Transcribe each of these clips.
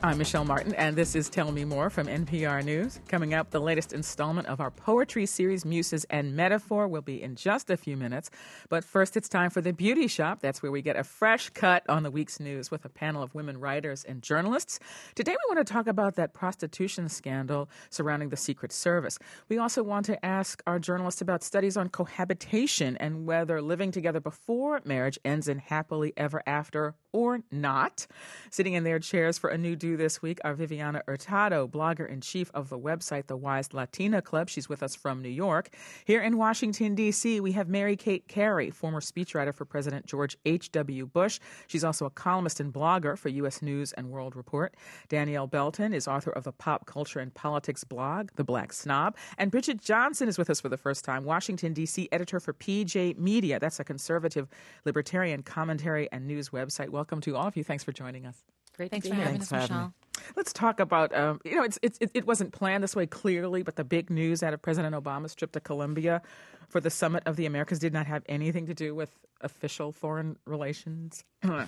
I'm Michelle Martin, and this is Tell Me More from NPR News. Coming up, the latest installment of our poetry series, Muses and Metaphor, will be in just a few minutes. But first, it's time for the Beauty Shop. That's where we get a fresh cut on the week's news with a panel of women writers and journalists. Today, we want to talk about that prostitution scandal surrounding the Secret Service. We also want to ask our journalists about studies on cohabitation and whether living together before marriage ends in happily ever after or not. Sitting in their chairs for a new do this week are Viviana Hurtado, blogger-in-chief of the website The Wise Latina Club. She's with us from New York. Here in Washington, D.C., we have Mary Kate Carey, former speechwriter for President George H.W. Bush. She's also a columnist and blogger for U.S. News and World Report. Danielle Belton is author of the pop culture and politics blog, The Black Snob. And Bridget Johnson is with us for the first time, Washington, D.C., editor for PJ Media. That's a conservative, libertarian commentary and news website. Welcome to all of you. Thanks for joining us. Thanks for having us, Michelle. Let's talk about, it wasn't planned this way clearly, but the big news out of President Obama's trip to Colombia for the Summit of the Americas did not have anything to do with official foreign relations.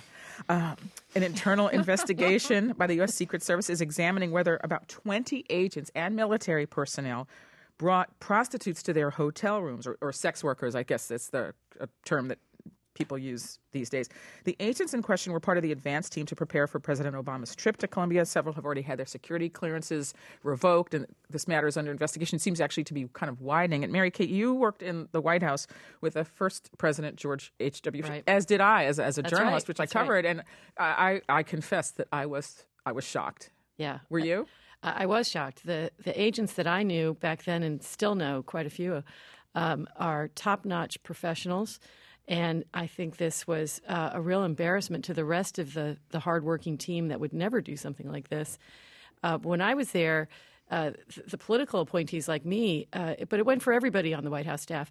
An internal investigation by the U.S. Secret Service is examining whether about 20 agents and military personnel brought prostitutes to their hotel rooms, or sex workers, I guess that's the term that people use these days. The agents in question were part of the advance team to prepare for President Obama's trip to Colombia. Several have already had their security clearances revoked, and this matter is under investigation. It seems actually to be kind of widening. And Mary Kate, you worked in the White House with the first President, George H.W., right. as did I, as a That's journalist, right. which I That's covered, right. and I confess that I was shocked. Yeah. Were you? I was shocked. The agents that I knew back then, and still know quite a few, are top-notch professionals. And I think this was a real embarrassment to the rest of the hardworking team that would never do something like this. When I was there, the political appointees like me, but it went for everybody on the White House staff,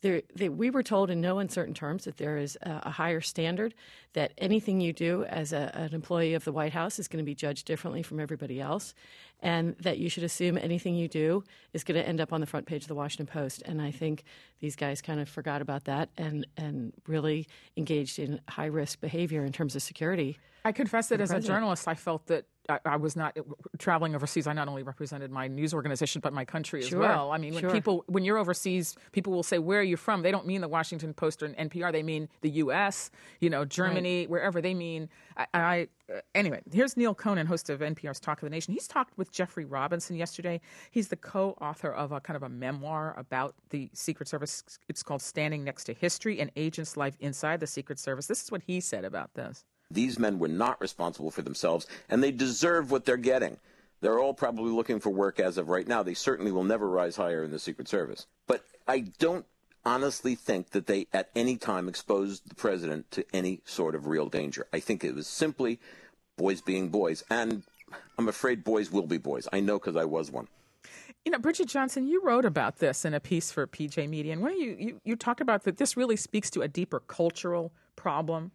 we were told in no uncertain terms that there is a higher standard, that anything you do as an employee of the White House is going to be judged differently from everybody else, and that you should assume anything you do is going to end up on the front page of the Washington Post. And I think these guys kind of forgot about that and really engaged in high-risk behavior in terms of security. I confess that as a journalist, I felt that I was not traveling overseas. I not only represented my news organization, but my country as well. I mean, when you're overseas, people will say, where are you from? They don't mean the Washington Post or NPR. They mean the U.S., Germany, right. Wherever they mean. Anyway, here's Neil Conan, host of NPR's Talk of the Nation. He's talked with Jeffrey Robinson yesterday. He's the co-author of a kind of a memoir about the Secret Service. It's called Standing Next to History, An Agent's Life Inside the Secret Service. This is what he said about this. These men were not responsible for themselves, and they deserve what they're getting. They're all probably looking for work as of right now. They certainly will never rise higher in the Secret Service. But I don't honestly think that they at any time exposed the president to any sort of real danger. I think it was simply boys being boys. And I'm afraid boys will be boys. I know because I was one. Bridget Johnson, you wrote about this in a piece for PJ Media. And when you talked about that this really speaks to a deeper cultural problem.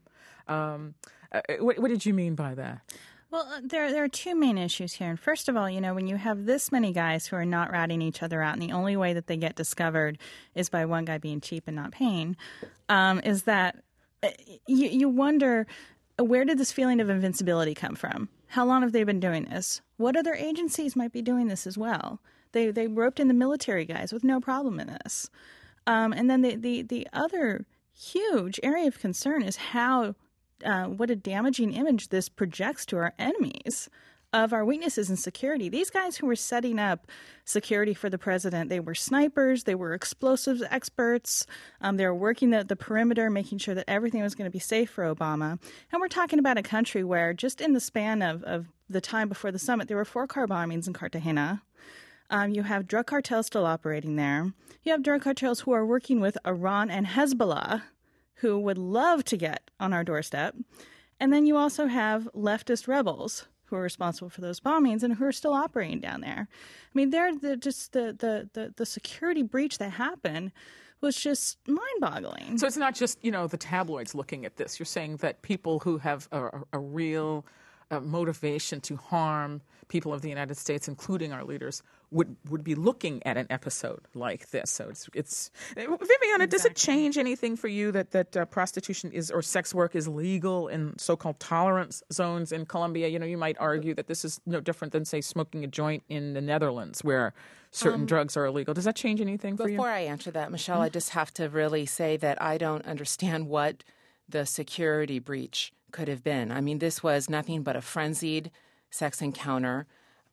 What did you mean by that? Well, there are two main issues here. And first of all, when you have this many guys who are not ratting each other out, and the only way that they get discovered is by one guy being cheap and not paying, is that you wonder, where did this feeling of invincibility come from? How long have they been doing this? What other agencies might be doing this as well? They roped in the military guys with no problem in this. And then the other huge area of concern is how what a damaging image this projects to our enemies of our weaknesses in security. These guys who were setting up security for the president, they were snipers, they were explosives experts, they were working the perimeter, making sure that everything was going to be safe for Obama. And we're talking about a country where just in the span of the time before the summit, there were 4 car bombings in Cartagena. You have drug cartels still operating there. You have drug cartels who are working with Iran and Hezbollah, who would love to get on our doorstep. And then you also have leftist rebels who are responsible for those bombings and who are still operating down there. I mean, the security breach that happened was just mind-boggling. So it's not just, the tabloids looking at this. You're saying that people who have a real motivation to harm people of the United States, including our leaders, would be looking at an episode like this. So it's Viviana, does it change anything for you that prostitution is or sex work is legal in so-called tolerance zones in Colombia? You know, you might argue that this is no different than, say, smoking a joint in the Netherlands, where certain drugs are illegal. Does that change anything for you? Before I answer that, Michelle, I just have to really say that I don't understand what the security breach could have been. I mean, this was nothing but a frenzied sex encounter,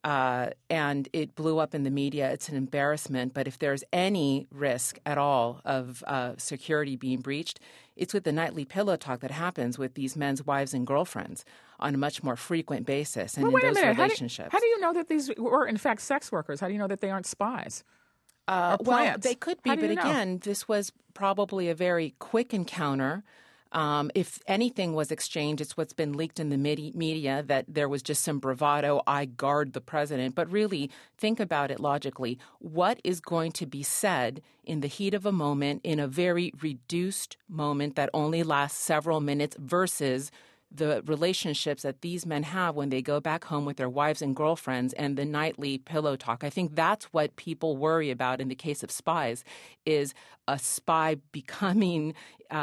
and it blew up in the media. It's an embarrassment. But if there's any risk at all of security being breached, it's with the nightly pillow talk that happens with these men's wives and girlfriends on a much more frequent basis and in those relationships. How do you know that these were, in fact, sex workers? How do you know that they aren't spies? Well, they could be, but again, this was probably a very quick encounter. If anything was exchanged, it's what's been leaked in the media that there was just some bravado, I guard the president. But really, think about it logically. What is going to be said in the heat of a moment, in a very reduced moment that only lasts several minutes versus the relationships that these men have when they go back home with their wives and girlfriends and the nightly pillow talk? I think that's what people worry about in the case of spies, is a spy becoming,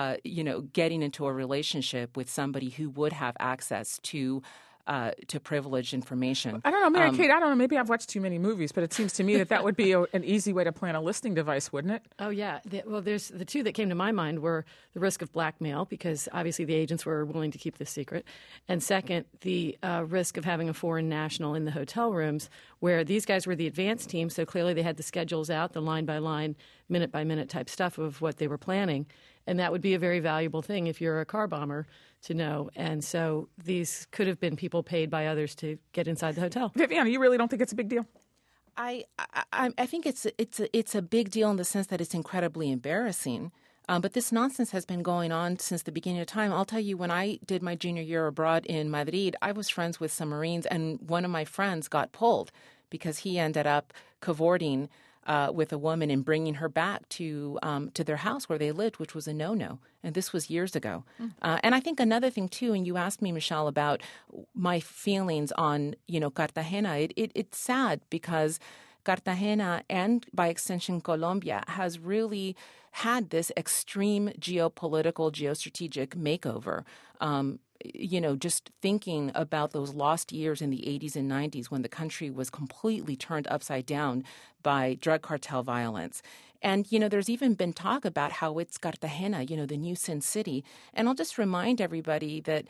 getting into a relationship with somebody who would have access to privileged information. I don't know, Mary Kate, I don't know. Maybe I've watched too many movies, but it seems to me that would be an easy way to plant a listening device, wouldn't it? Oh, yeah. There's the two that came to my mind were the risk of blackmail, because obviously the agents were willing to keep this secret. And second, the risk of having a foreign national in the hotel rooms, where these guys were the advanced team, so clearly they had the schedules out, the line-by-line, minute-by-minute type stuff of what they were planning. And that would be a very valuable thing if you're a car bomber to know. And so these could have been people paid by others to get inside the hotel. Viviana, you really don't think it's a big deal? I think it's a big deal in the sense that it's incredibly embarrassing. But this nonsense has been going on since the beginning of time. I'll tell you, when I did my junior year abroad in Madrid, I was friends with some Marines, and one of my friends got pulled because he ended up cavorting with a woman and bringing her back to their house where they lived, which was a no-no. And this was years ago. And I think another thing, too, and you asked me, Michelle, about my feelings on, Cartagena. It's sad because Cartagena and, by extension, Colombia has really had this extreme geopolitical, geostrategic makeover. Just thinking about those lost years in the 80s and 90s when the country was completely turned upside down by drug cartel violence. And, there's even been talk about how it's Cartagena, the new Sin City. And I'll just remind everybody that,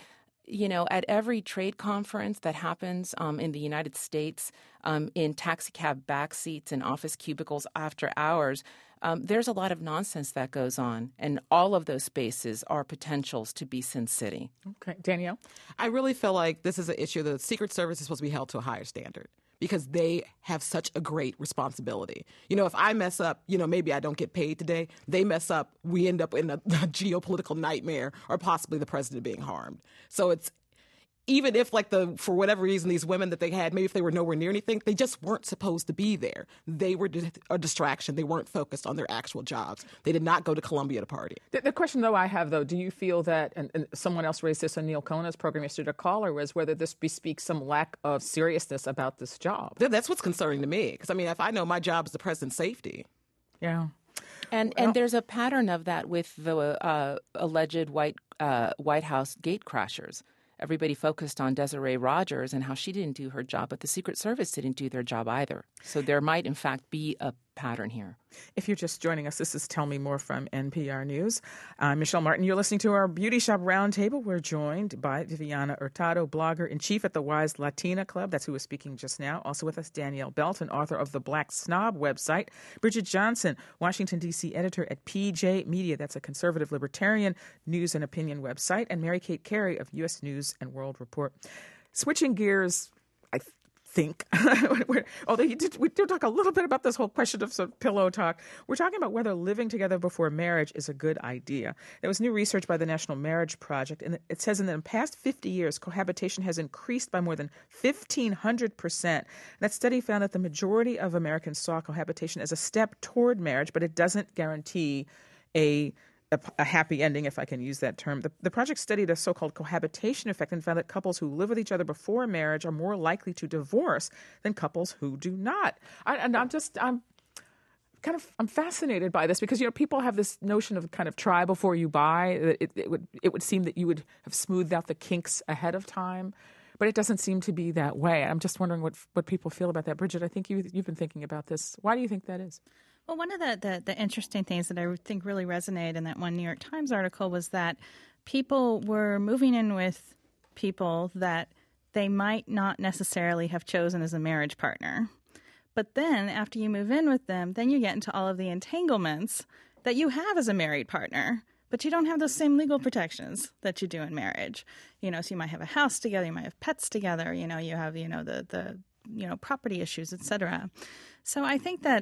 at every trade conference that happens in the United States, in taxicab backseats and office cubicles after hours, there's a lot of nonsense that goes on, and all of those spaces are potentials to be Sin City. Okay. Danielle? I really feel like this is an issue that the Secret Service is supposed to be held to a higher standard because they have such a great responsibility. If I mess up, maybe I don't get paid today. They mess up, we end up in a geopolitical nightmare or possibly the president being harmed. So it's even if, for whatever reason, these women that they had, maybe if they were nowhere near anything, they just weren't supposed to be there. They were a distraction. They weren't focused on their actual jobs. They did not go to Colombia to party. The question, though, I have, do you feel that, and someone else raised this on Neil Kona's program yesterday, a caller, was whether this bespeaks some lack of seriousness about this job? That's what's concerning to me. Because, if I know my job is the president's safety. Yeah. And there's a pattern of that with the alleged White House gate crashers. Everybody focused on Desiree Rogers and how she didn't do her job, but the Secret Service didn't do their job either. So there might, in fact, be a pattern here. If you're just joining us, this is Tell Me More from NPR News. I'm Michelle Martin. You're listening to our Beauty Shop Roundtable. We're joined by Viviana Hurtado, blogger-in-chief at the Wise Latina Club. That's who was speaking just now. Also with us, Danielle Belton, author of the Black Snob website. Bridget Johnson, Washington, D.C. editor at PJ Media. That's a conservative libertarian news and opinion website. And Mary Kate Carey of U.S. News and World Report. Switching gears, I think, although we did talk a little bit about this whole question of sort of pillow talk. We're talking about whether living together before marriage is a good idea. There was new research by the National Marriage Project, and it says in the past 50 years, cohabitation has increased by more than 1,500%. That study found that the majority of Americans saw cohabitation as a step toward marriage, but it doesn't guarantee a a happy ending, if I can use that term. The project studied a so-called cohabitation effect and found that couples who live with each other before marriage are more likely to divorce than couples who do not. I'm fascinated by this because, people have this notion of kind of try before you buy. It would seem that you would have smoothed out the kinks ahead of time, but it doesn't seem to be that way. I'm just wondering what people feel about that. Bridget, I think you've been thinking about this. Why do you think that is? Well, one of the interesting things that I think really resonated in that one New York Times article was that people were moving in with people that they might not necessarily have chosen as a marriage partner. But then after you move in with them, then you get into all of the entanglements that you have as a married partner, but you don't have those same legal protections that you do in marriage. So you might have a house together, you might have pets together, you have, the property issues, et cetera. So I think that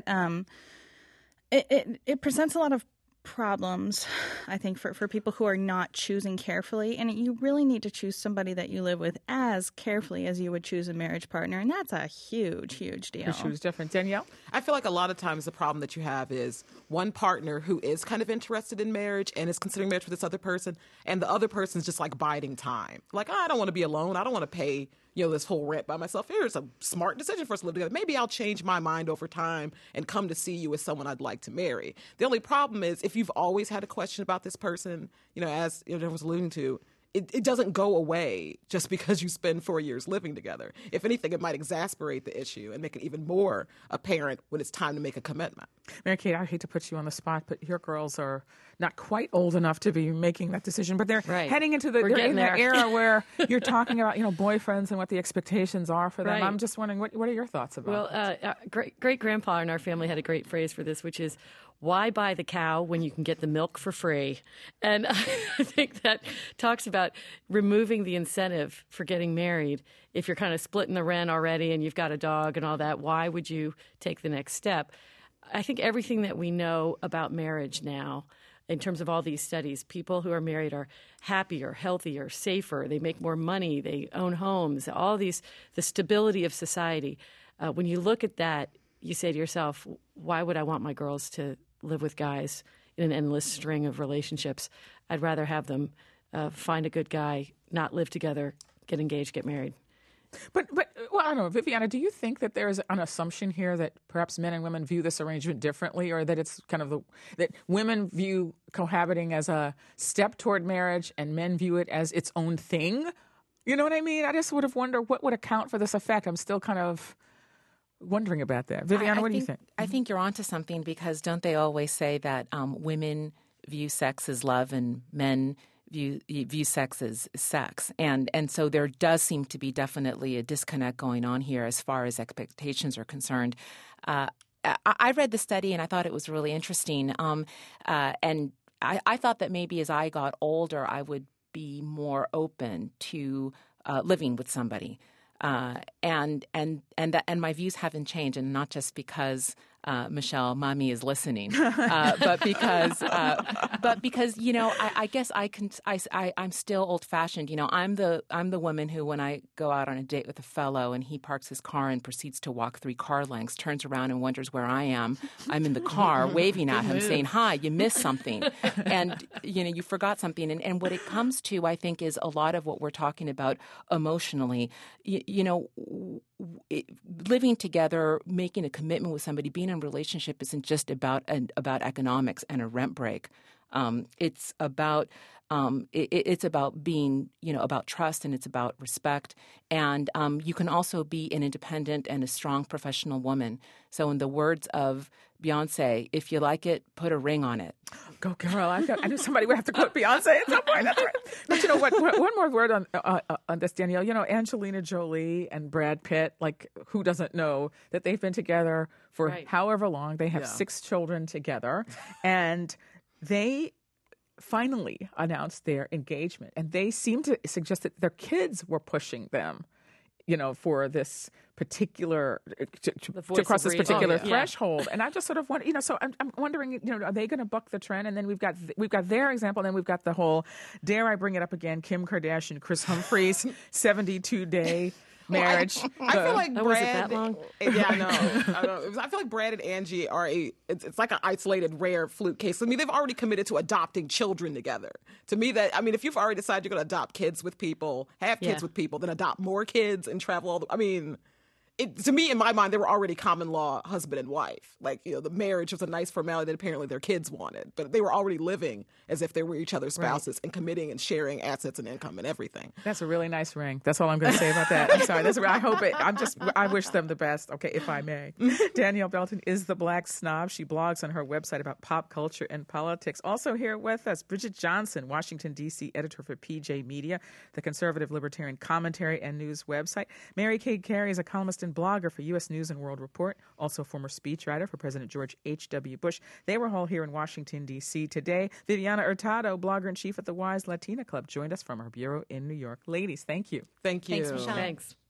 it presents a lot of problems, I think, for people who are not choosing carefully. And you really need to choose somebody that you live with as carefully as you would choose a marriage partner. And that's a huge, huge deal. Choose different. Danielle? I feel like a lot of times the problem that you have is one partner who is kind of interested in marriage and is considering marriage with this other person, and the other person's just like biding time. Like, I don't want to be alone. I don't want to pay this whole rent by myself. Here's a smart decision for us to live together. Maybe I'll change my mind over time and come to see you as someone I'd like to marry. The only problem is if you've always had a question about this person, as Jennifer was alluding to, it doesn't go away just because you spend 4 years living together. If anything, it might exasperate the issue and make it even more apparent when it's time to make a commitment. Mary Kate, I hate to put you on the spot, but your girls are not quite old enough to be making that decision, but they're heading into they're in that era where you're talking about, boyfriends and what the expectations are for them. Right. I'm just wondering, what are your thoughts about this? Well, great-grandpa in our family had a great phrase for this, which is, why buy the cow when you can get the milk for free? And I think that talks about removing the incentive for getting married. If you're kind of splitting the rent already and you've got a dog and all that, why would you take the next step? I think everything that we know about marriage now, in terms of all these studies, people who are married are happier, healthier, safer. They make more money. They own homes. All these, the stability of society. When you look at that, you say to yourself, why would I want my girls to live with guys in an endless string of relationships? I'd rather have them find a good guy, not live together, get engaged, get married. But I don't know, Viviana, do you think that there's an assumption here that perhaps men and women view this arrangement differently, or that it's kind of that women view cohabiting as a step toward marriage and men view it as its own thing? You know what I mean? I just would have wondered what would account for this effect. I'm still kind of wondering about that. Viviana, what do you think? I think you're onto something, because don't they always say that women view sex as love and men view sex as sex, and so there does seem to be definitely a disconnect going on here as far as expectations are concerned. I read the study and I thought it was really interesting, and I thought that maybe as I got older I would be more open to living with somebody, and my views haven't changed, and not just because Michelle, mommy is listening, but because I guess I'm still old fashioned. I'm the woman who, when I go out on a date with a fellow and he parks his car and proceeds to walk 3 car lengths, turns around and wonders where I am. I'm in the car waving at him, saying, "Hi, you missed something," and you forgot something. And what it comes to, I think, is a lot of what we're talking about emotionally. Living together, making a commitment with somebody, being in a relationship isn't just about economics and a rent break. It's about being, about trust, and it's about respect. And you can also be an independent and a strong professional woman. So in the words of Beyonce, if you like it, put a ring on it. Go, girl. I knew somebody would have to quote Beyonce at some point. That's right. But you know what? One more word on this, Danielle. Angelina Jolie and Brad Pitt, like, who doesn't know that they've been together for however long? They have 6 children together. And they finally announced their engagement. And they seem to suggest that their kids were pushing them, for this particular, to cross this particular threshold. And I just sort of want, so I'm wondering, are they going to buck the trend? And then we've got their example, and then we've got the whole, dare I bring it up again, Kim Kardashian, Chris Humphries, 72-day marriage. I feel like Oh, Brad. was it that long? Yeah, I know. I feel like Brad and Angie are it's like an isolated, rare fluke case. I mean, they've already committed to adopting children together. To me, if you've already decided you're going to adopt kids with people, have kids with people, then adopt more kids and travel all the. I mean. To me, in my mind, they were already common law husband and wife. Like, the marriage was a nice formality that apparently their kids wanted. But they were already living as if they were each other's spouses and committing and sharing assets and income and everything. That's a really nice ring. That's all I'm going to say about that. I'm sorry. I wish them the best, okay, if I may. Danielle Belton is the Black Snob. She blogs on her website about pop culture and politics. Also here with us, Bridget Johnson, Washington, D.C. editor for PJ Media, the conservative libertarian commentary and news website. Mary Kay Carey is a columnist and blogger for U.S. News and World Report, also former speechwriter for President George H.W. Bush. They were all here in Washington, D.C. today. Viviana Hurtado, blogger-in-chief at the Wise Latina Club, joined us from our bureau in New York. Ladies, thank you. Thank you. Thanks, Michelle. Thanks.